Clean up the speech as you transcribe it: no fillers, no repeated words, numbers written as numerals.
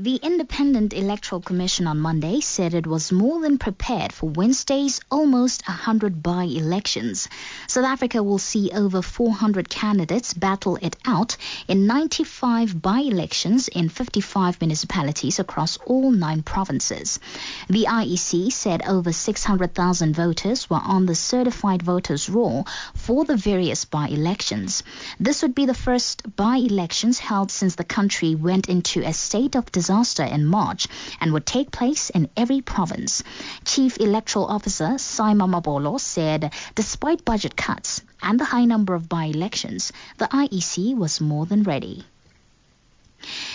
The Independent Electoral Commission on Monday said it was more than prepared for Wednesday's almost 100 by-elections. South Africa will see over 400 candidates battle it out in 95 by-elections in 55 municipalities across all 9 provinces. The IEC said over 600,000 voters were on the certified voters roll for the various by-elections. This would be the first by-elections held since the country went into a state of disaster in March and would take place in every province. Chief Electoral Officer Saima Mabolo said despite budget cuts and the high number of by-elections, the IEC was more than ready.